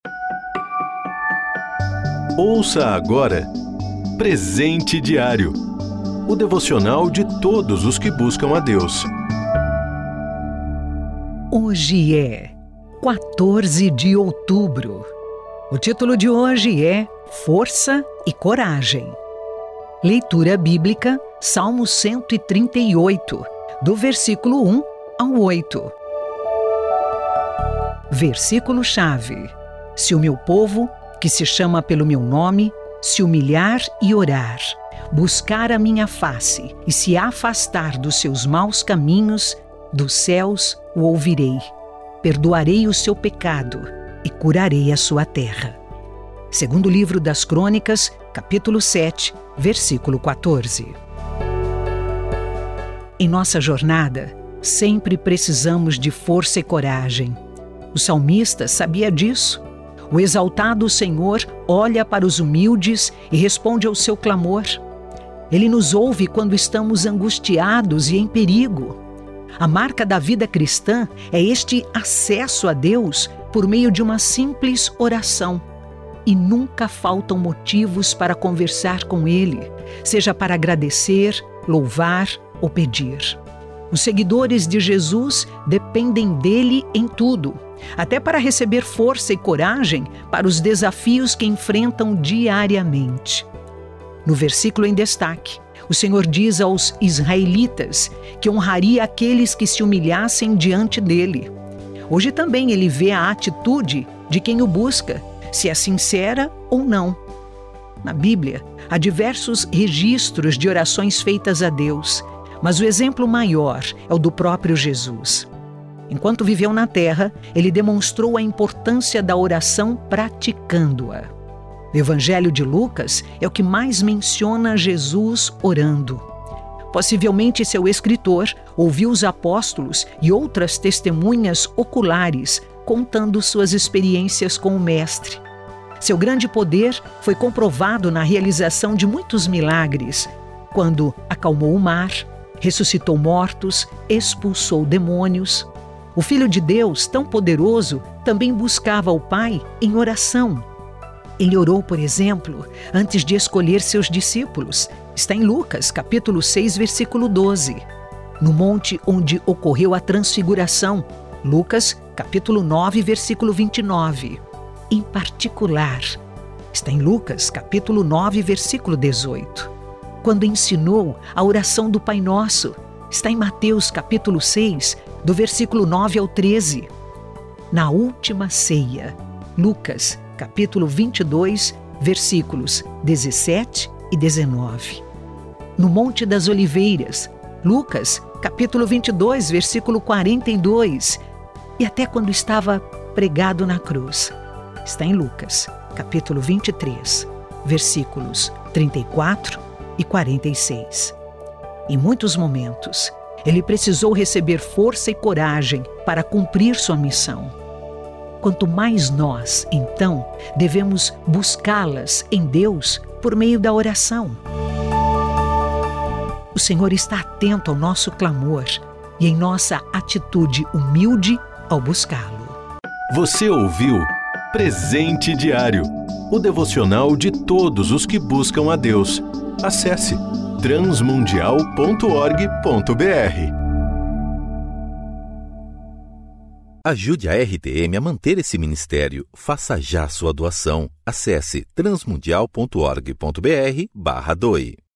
Ouça agora Presente Diário, o devocional de todos os que buscam a Deus. Hoje é 14 de outubro. O título de hoje é Força e Coragem. Leitura bíblica, Salmo 138, do versículo 1 ao 8. Versículo-chave: Se o meu povo, que se chama pelo meu nome, se humilhar e orar, buscar a minha face e se afastar dos seus maus caminhos, dos céus o ouvirei, perdoarei o seu pecado e curarei a sua terra. Segundo livro das Crônicas, capítulo 7, versículo 14. Em nossa jornada, sempre precisamos de força e coragem. O salmista sabia disso. O exaltado Senhor olha para os humildes e responde ao seu clamor. Ele nos ouve quando estamos angustiados e em perigo. A marca da vida cristã é este acesso a Deus por meio de uma simples oração. E nunca faltam motivos para conversar com Ele, seja para agradecer, louvar ou pedir. Os seguidores de Jesus dependem dele em tudo, até para receber força e coragem para os desafios que enfrentam diariamente. No versículo em destaque, o Senhor diz aos israelitas que honraria aqueles que se humilhassem diante dele. Hoje também ele vê a atitude de quem o busca, se é sincera ou não. Na Bíblia, há diversos registros de orações feitas a Deus, mas o exemplo maior é o do próprio Jesus. Enquanto viveu na terra, ele demonstrou a importância da oração praticando-a. O Evangelho de Lucas é o que mais menciona Jesus orando. Possivelmente seu escritor ouviu os apóstolos e outras testemunhas oculares contando suas experiências com o Mestre. Seu grande poder foi comprovado na realização de muitos milagres, quando acalmou o mar, ressuscitou mortos, expulsou demônios. O Filho de Deus, tão poderoso, também buscava o Pai em oração. Ele orou, por exemplo, antes de escolher seus discípulos. Está em Lucas, capítulo 6, versículo 12. No monte onde ocorreu a transfiguração, Lucas, capítulo 9, versículo 29. Em particular, está em Lucas, capítulo 9, versículo 18. Quando ensinou a oração do Pai Nosso, está em Mateus, capítulo 6, do versículo 9 ao 13. Na última ceia, Lucas, capítulo 22, versículos 17 e 19. No Monte das Oliveiras, Lucas, capítulo 22, versículo 42. E até quando estava pregado na cruz, está em Lucas, capítulo 23, versículos 34 e 46. Em muitos momentos, ele precisou receber força e coragem para cumprir sua missão. Quanto mais nós, então, devemos buscá-las em Deus por meio da oração. O Senhor está atento ao nosso clamor e em nossa atitude humilde ao buscá-lo. Você ouviu Presente Diário, o devocional de todos os que buscam a Deus. Acesse transmundial.org.br. Ajude a RTM a manter esse ministério. Faça já sua doação. Acesse transmundial.org.br/doe.